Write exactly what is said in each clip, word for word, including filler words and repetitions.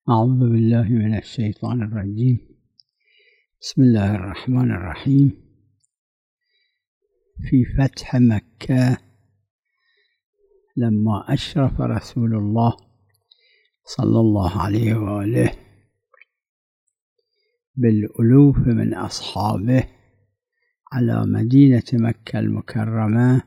أعوذ بالله من الشيطان الرجيم. بسم الله الرحمن الرحيم. في فتح مكة لما أشرف رسول الله صلى الله عليه وآله بالألوف من أصحابه على مدينة مكة المكرمة،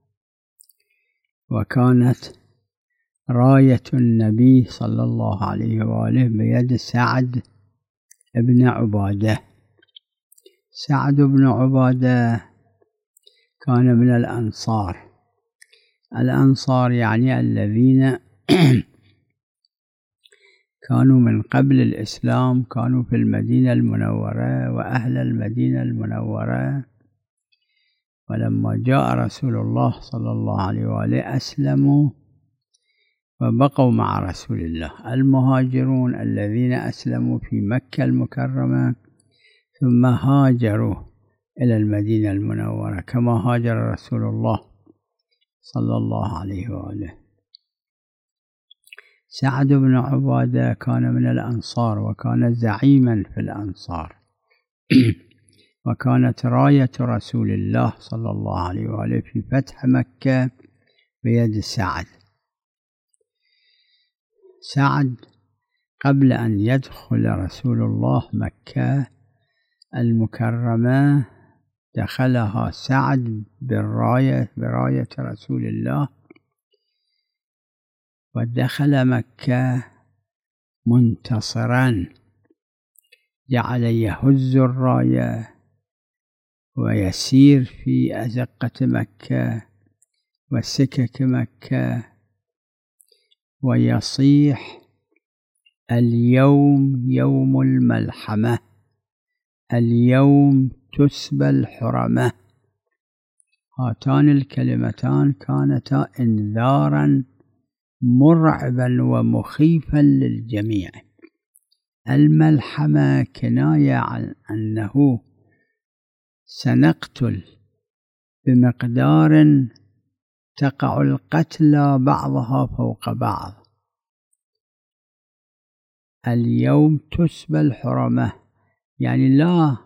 وكانت راية النبي صلى الله عليه وآله بيد سعد بن عبادة. سعد بن عبادة كان من الأنصار. الأنصار يعني الذين كانوا من قبل الإسلام، كانوا في المدينة المنورة وأهل المدينة المنورة، ولما جاء رسول الله صلى الله عليه وآله أسلموا وبقوا مع رسول الله. المهاجرون الذين أسلموا في مكة المكرمة ثم هاجروا إلى المدينة المنورة كما هاجر رسول الله صلى الله عليه وآله. سعد بن عبادة كان من الأنصار وكان زعيما في الأنصار وكانت راية رسول الله صلى الله عليه وآله في فتح مكة بيد سعد. سعد قبل أن يدخل رسول الله مكة المكرمة دخلها سعد بالراية براية رسول الله، ودخل مكة منتصرا، جعل يهز الراية ويسير في أزقة مكة وسكك مكة ويصيح: اليوم يوم الملحمة، اليوم تسبى الحرمة. هاتان الكلمتان كانتا انذارا مرعبا ومخيفا للجميع. الملحمة كناية عن أنه سنقتل بمقدار تقع القتلى بعضها فوق بعض. اليوم تسبى الحرمة يعني لا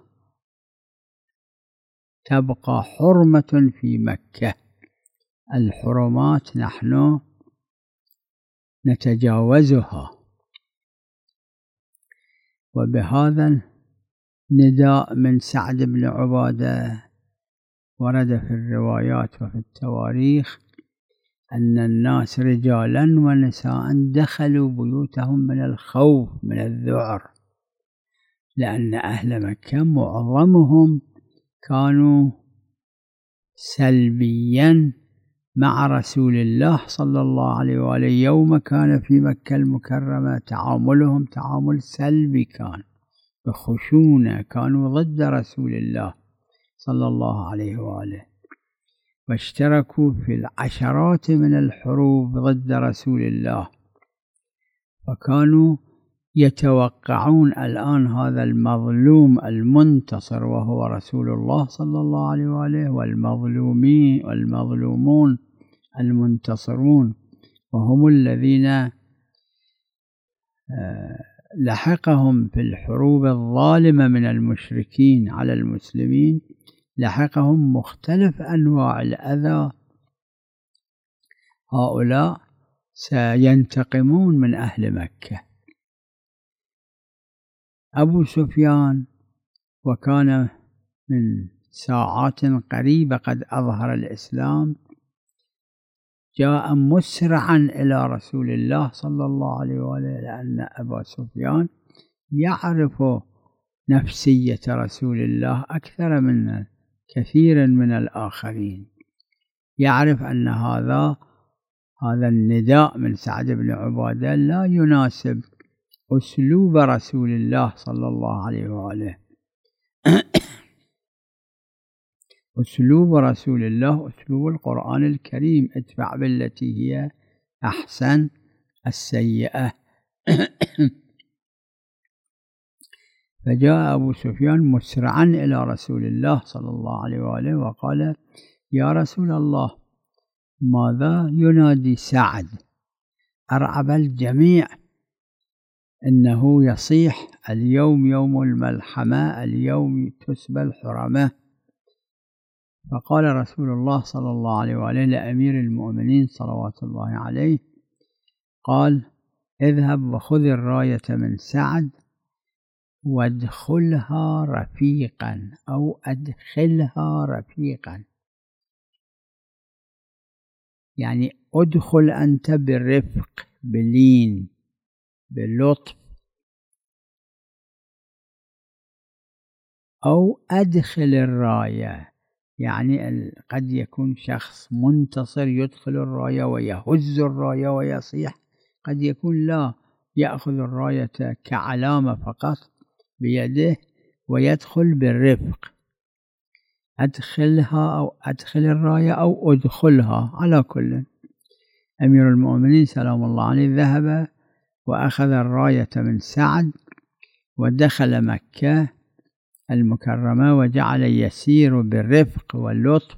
تبقى حرمة في مكة. الحرمات نحن نتجاوزها. وبهذا نداء من سعد بن عبادة ورد في الروايات وفي التواريخ أن الناس رجالا ونساء دخلوا بيوتهم من الخوف من الذعر، لأن أهل مكة معظمهم كانوا سلبيا مع رسول الله صلى الله عليه وآله. يوم كان في مكة المكرمة تعاملهم تعامل سلبي، كان بخشونة، كانوا ضد رسول الله صلى الله عليه وآله، واشتركوا في العشرات من الحروب ضد رسول الله، وكانوا يتوقعون الآن هذا المظلوم المنتصر وهو رسول الله صلى الله عليه وآله، والمظلومين والمظلومون المنتصرون وهم الذين لحقهم في الحروب الظالمة من المشركين على المسلمين، لحقهم مختلف أنواع الأذى. هؤلاء سينتقمون من أهل مكة. أبو سفيان وكان من ساعات قريبة قد أظهر الإسلام، جاء مسرعا إلى رسول الله صلى الله عليه وآله، لأن أبا سفيان يعرف نفسية رسول الله أكثر من كثير من الآخرين، يعرف أن هذا هذا النداء من سعد بن عبادة لا يناسب أسلوب رسول الله صلى الله عليه وآله. أسلوب رسول الله أسلوب القرآن الكريم: ادفع بالتي هي أحسن السيئة. فجاء أبو سفيان مسرعا إلى رسول الله صلى الله عليه وآله وقال: يا رسول الله، ماذا ينادي سعد؟ أرعب الجميع. إنه يصيح اليوم يوم الملحمة، اليوم تسبى الحرمة. فقال رسول الله صلى الله عليه وآله لأمير المؤمنين صلوات الله عليه، قال: اذهب وخذ الراية من سعد وادخلها رفيقا أو أدخلها رفيقا، يعني أدخل أنت بالرفق، باللين، باللطف، أو أدخل الراية، يعني قد يكون شخص منتصر يدخل الراية ويهز الراية ويصيح، قد يكون لا، يأخذ الراية كعلامة فقط بيده ويدخل بالرفق. أدخلها أو أدخل الراية أو أدخلها، على كل. أمير المؤمنين سلام الله عليه ذهب وأخذ الراية من سعد ودخل مكة المكرمة وجعل يسير بالرفق واللطف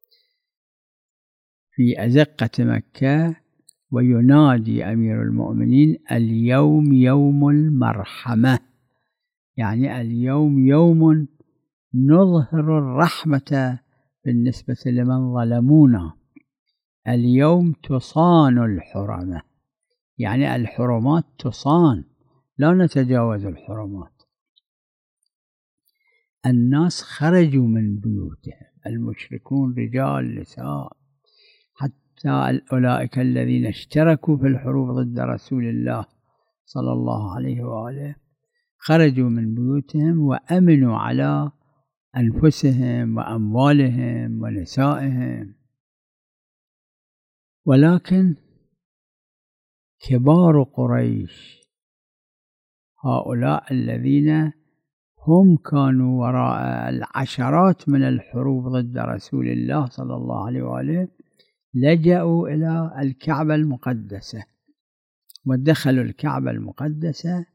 في أزقة مكة، وينادي أمير المؤمنين: اليوم يوم المرحمة، يعني اليوم يوم نظهر الرحمة بالنسبة لمن ظلمونا، اليوم تصان الحرمة، يعني الحرمات تصان، لا نتجاوز الحرمات. الناس خرجوا من بيوتهم، المشركون رجال نساء، حتى أولئك الذين اشتركوا في الحروب ضد رسول الله صلى الله عليه وآله خرجوا من بيوتهم وأمنوا على أنفسهم وأموالهم ونسائهم. ولكن كبار قريش، هؤلاء الذين هم كانوا وراء العشرات من الحروب ضد رسول الله صلى الله عليه وآله، لجأوا إلى الكعبة المقدسة ودخلوا الكعبة المقدسة،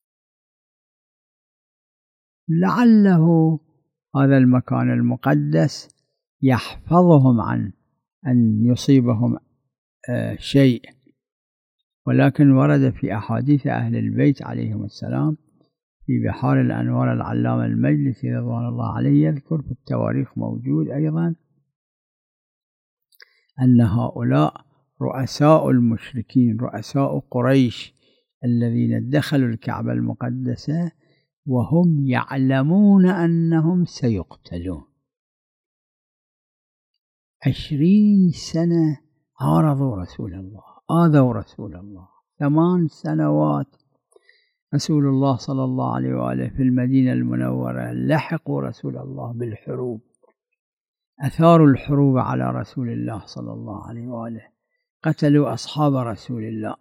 لعله هذا المكان المقدس يحفظهم عن أن يصيبهم شيء. ولكن ورد في أحاديث أهل البيت عليهم السلام في بحار الأنوار العلامة المجلسي رضوان الله عليه يذكر في التواريخ موجود أيضا أن هؤلاء رؤساء المشركين، رؤساء قريش الذين دخلوا الكعبة المقدسة وهم يعلمون أنهم سيقتلون، عشرين سنة عارضوا رسول الله، آذوا رسول الله، ثمان سنوات رسول الله صلى الله عليه وآله في المدينة المنورة، لحقوا رسول الله بالحروب، أثاروا الحروب على رسول الله صلى الله عليه وآله، قتلوا أصحاب رسول الله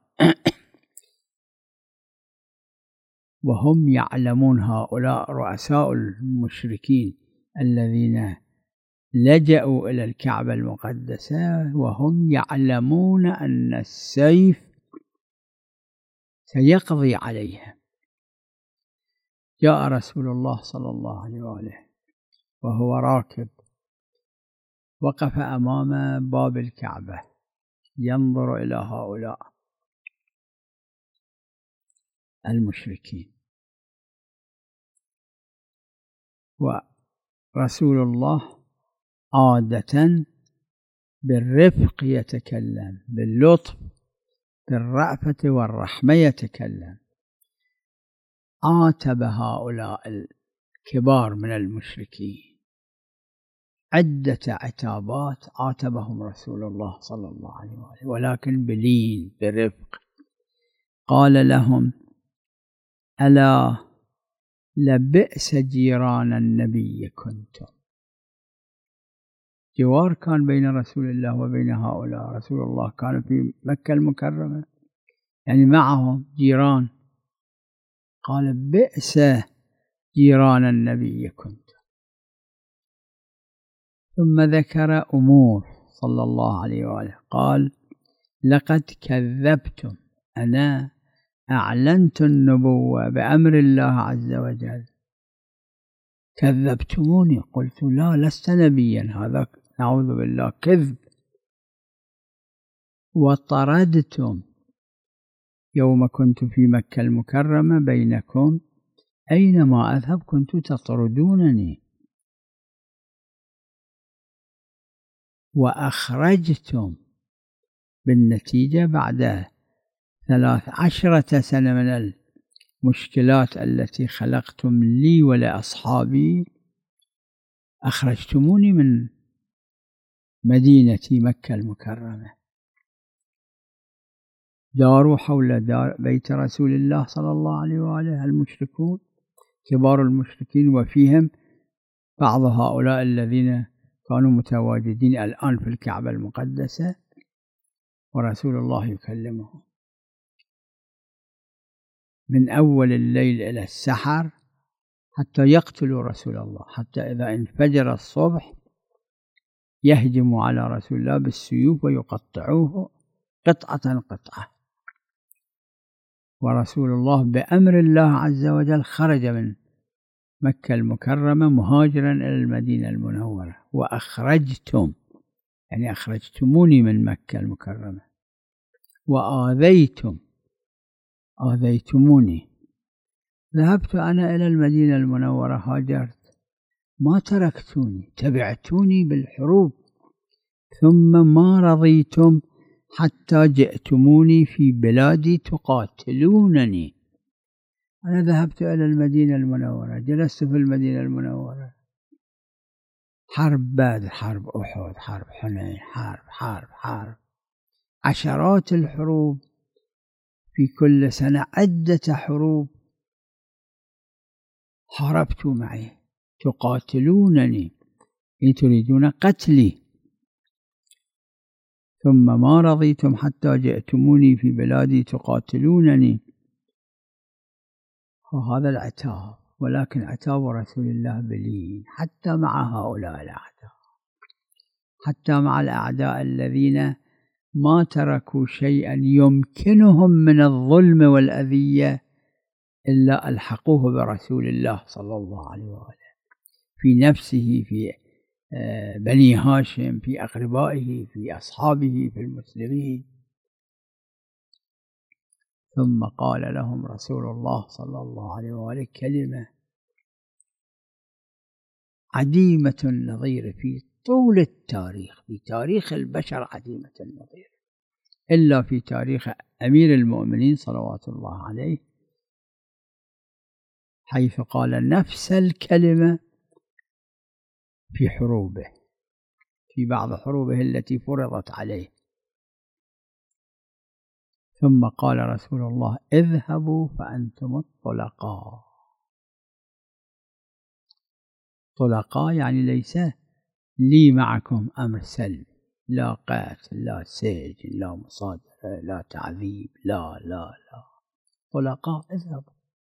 وهم يعلمون، هؤلاء رؤساء المشركين الذين لجأوا إلى الكعبة المقدسة وهم يعلمون أن السيف سيقضي عليهم. جاء رسول الله صلى الله عليه وآله وهو راكب، وقف أمام باب الكعبة ينظر إلى هؤلاء المشركين، ورسول الله عادة بالرفق يتكلم، باللطف، بالرأفة والرحمة يتكلم. عاتب هؤلاء الكبار من المشركين عدة عتابات، عاتبهم رسول الله صلى الله عليه وآله، ولكن بلين، برفق. قال لهم: ألا لبئس جيران النبي كنتم. جوار كان بين رسول الله وبين هؤلاء، رسول الله كان في مكة المكرمة، يعني معهم جيران. قال: بئس جيران النبي كنتم. ثم ذكر أمور صلى الله عليه وآله، قال: لقد كذبتم، أنا أعلنت النبوة بأمر الله عز وجل، كذبتموني، قلت لا لست نبيا، هذا نعوذ بالله كذب. وطردتم يوم كنت في مكة المكرمة بينكم أينما أذهب كنت تطردونني وأخرجتم بالنتيجة بعد ثلاث عشرة سنة من المشكلات التي خلقتم لي ولأصحابي، أخرجتموني من مدينتي مكة المكرمة. داروا حول دار بيت رسول الله صلى الله عليه وآله المشركون كبار المشركين، وفيهم بعض هؤلاء الذين كانوا متواجدين الآن في الكعبة المقدسة، ورسول الله يكلمهم من أول الليل إلى السحر حتى يقتلوا رسول الله، حتى إذا انفجر الصبح يهجموا على رسول الله بالسيوف ويقطعوه قطعة قطعة. ورسول الله بأمر الله عز وجل خرج من مكة المكرمة مهاجرا إلى المدينة المنورة. وأخرجتم يعني أخرجتموني من مكة المكرمة، وآذيتم آذيتموني. ذهبت أنا إلى المدينة المنورة، هاجرت، ما تركتوني، تبعتوني بالحروب، ثم ما رضيتم حتى جئتموني في بلادي تقاتلونني. أنا ذهبت إلى المدينة المنورة، جلست في المدينة المنورة، حرب بدر، حرب أحد، حرب حنين، حرب حرب حرب عشرات الحروب في كل سنة، عدة حروب حاربتوا معي، تقاتلونني إن تريدون قتلي، ثم ما رضيتم حتى جئتموني في بلادي تقاتلونني. وهذا العتاب، ولكن عتاب رسول الله بلين حتى مع هؤلاء الأعداء، حتى مع الأعداء الذين ما تركوا شيئا يمكنهم من الظلم والأذية إلا ألحقوه برسول الله صلى الله عليه وآله، في نفسه، في بني هاشم، في أقربائه، في أصحابه، في المسلمين. ثم قال لهم رسول الله صلى الله عليه وآله كلمة عديمة النظير في طول التاريخ، في تاريخ البشر عديمة النظير، إلا في تاريخ أمير المؤمنين صلوات الله عليه، حيث قال نفس الكلمة في حروبه، في بعض حروبه التي فرضت عليه. ثم قال رسول الله اذهبوا فأنتم الطلقاء. طلقاء يعني ليس لي معكم أمر سلبي، لا قتل، لا سجن، لا مصادرة، لا تعذيب، لا لا لا، طلقاء اذهبوا.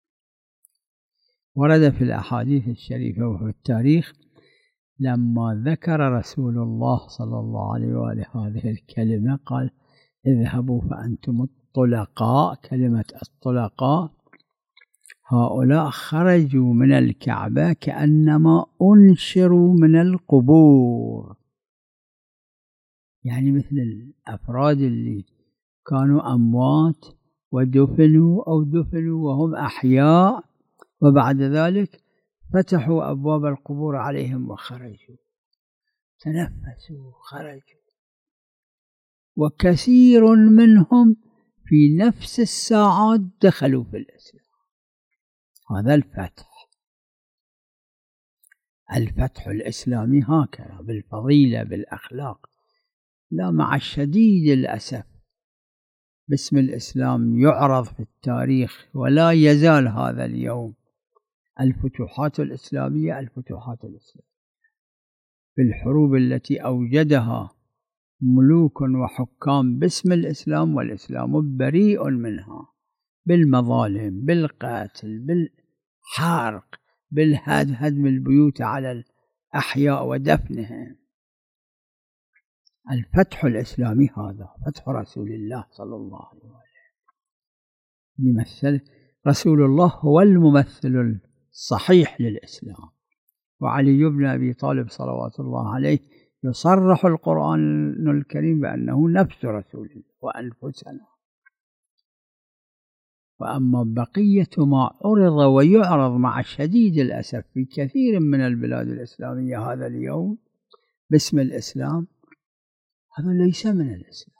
ورد في الأحاديث الشريفة وفي التاريخ لما ذكر رسول الله صلى الله عليه وآله هذه الكلمة قال اذهبوا فأنتم الطلقاء. كلمة الطلقاء هؤلاء خرجوا من الكعبة كأنما أنشروا من القبور، يعني مثل الأفراد اللي كانوا أموات ودفنوا أو دفنوا وهم أحياء، وبعد ذلك فتحوا أبواب القبور عليهم وخرجوا، تنفسوا خرجوا. وكثير منهم في نفس الساعات دخلوا في الإسلام. هذا الفتح، الفتح الإسلامي هكذا بالفضيلة بالأخلاق. لا، مع الشديد الأسف باسم الإسلام يعرض في التاريخ، ولا يزال هذا اليوم الفتوحات الإسلامية، الفتوحات الإسلامية بالحروب التي أوجدها ملوك وحكام باسم الإسلام، والإسلام بريء منها، بالمظالم، بالقتل، بالحرق، بالهدم البيوت على الأحياء ودفنهم. الفتح الإسلامي هذا فتح رسول الله صلى الله عليه وسلم، يمثل رسول الله هو الممثل الصحيح للإسلام. وعلي بن أبي طالب صلوات الله عليه يصرح القرآن الكريم بأنه نفس رسول الله وأنفسنا. وأما بقية ما عرض ويعرض مع شديد الأسف في كثير من البلاد الإسلامية هذا اليوم باسم الإسلام، هذا ليس من الإسلام.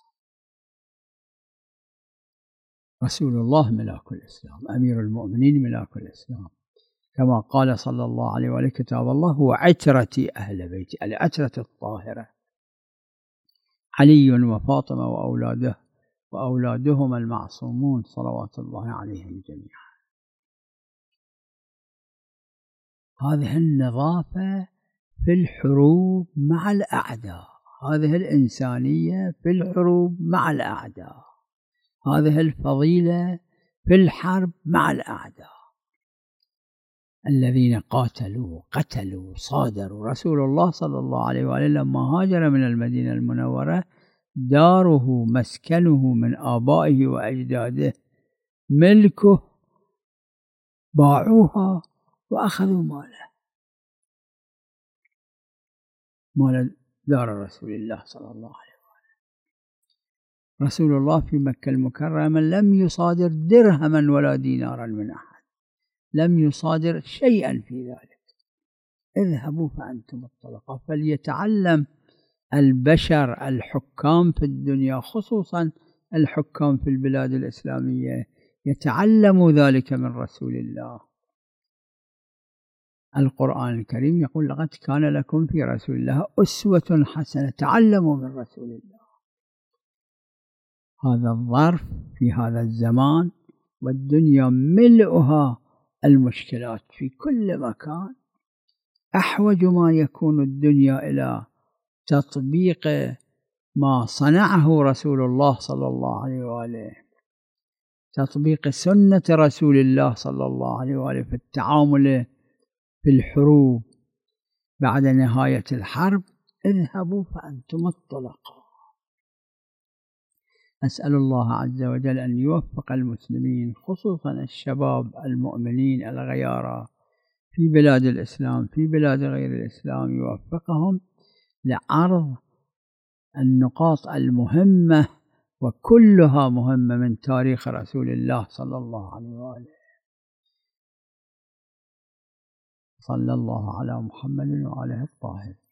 رسول الله ملاك الإسلام، أمير المؤمنين ملاك الإسلام، كما قال صلى الله عليه وآله: كتاب الله هو عترتي أهل بيتي، العترة الطاهرة، علي وفاطمة وأولاده وأولادهم المعصومون صلوات الله عليهم جميعا. هذه النظافة في الحروب مع الأعداء، هذه الإنسانية في الحروب مع الأعداء، هذه الفضيلة في الحرب مع الأعداء الذين قاتلوا قتلوا صادروا. رسول الله صلى الله عليه وآله لما هاجر من المدينة المنورة داره مسكنه من آبائه وأجداده ملكه، باعوها وأخذوا ماله، مال دار رسول الله صلى الله عليه وآله. رسول الله في مكة المكرمة لم يصادر درهما ولا دينارا من أحد، لم يصادر شيئا في ذلك. اذهبوا فأنتم الطلقاء. فليتعلم البشر الحكام في الدنيا، خصوصا الحكام في البلاد الإسلامية، يتعلموا ذلك من رسول الله. القرآن الكريم يقول: لقد كان لكم في رسول الله أسوة حسنة، تعلموا من رسول الله. هذا الظرف في هذا الزمان والدنيا ملؤها المشكلات في كل مكان، أحوج ما يكون الدنيا إلى تطبيق ما صنعه رسول الله صلى الله عليه وآله، تطبيق سنة رسول الله صلى الله عليه وآله في التعامل في الحروب. بعد نهاية الحرب اذهبوا فأنتم الطلقاء. أسأل الله عز وجل أن يوفق المسلمين، خصوصا الشباب المؤمنين الغيارى في بلاد الإسلام في بلاد غير الإسلام، يوفقهم لعرض النقاط المهمة، وكلها مهمة، من تاريخ رسول الله صلى الله عليه وآله. صلى الله على محمد وآله الطاهرين.